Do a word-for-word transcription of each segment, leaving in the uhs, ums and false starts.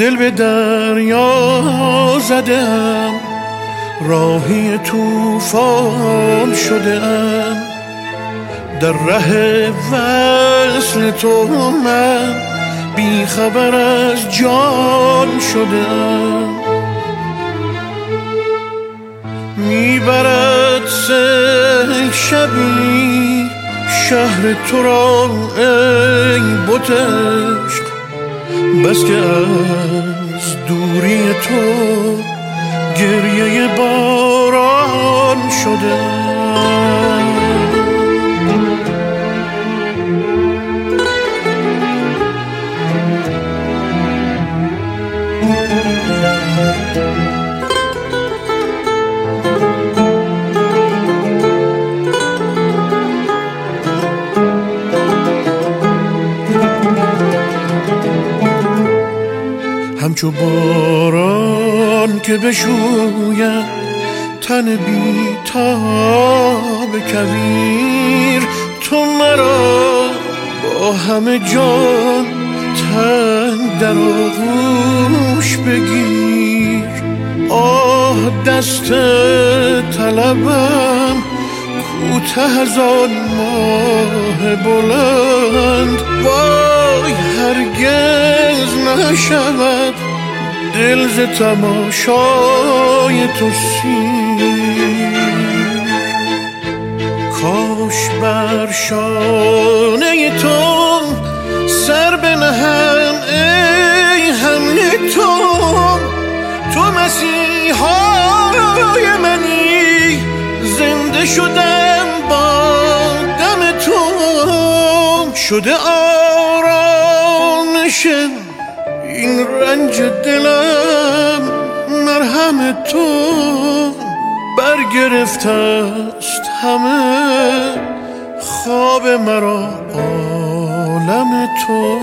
دل به دریا زدم، راهی طوفان شدم، در ره وصل تو من بی خبر از جان شدم. میبرد سیل شبی شهر تو را ای بت عشق، بس که از دوری تو گریه باران شدم. همچو باران که بشوید تن بی تاب کویر، تو مرا با همه جان تن در آغوش بگیر. آه دست طلبم کوته از آن ماه بلند، وای هرگز نشود دل ز تماشای تو سیر. کاش بر شانه تو سر بنهم ای همه تو، تو مسیحای منی، زنده شدم با دم تو، شده آرامش این رنج دلم مرهم تو، برگرفته است همه خواب مرا عالم تو.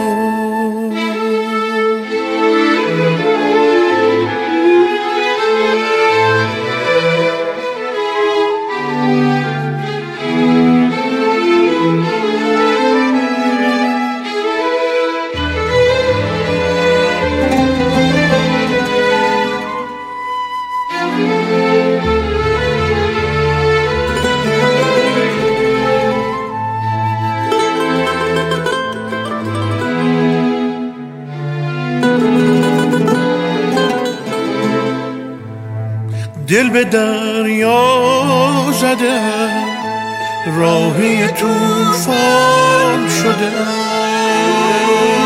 دل به دریا زدم، راهی طوفان شدم.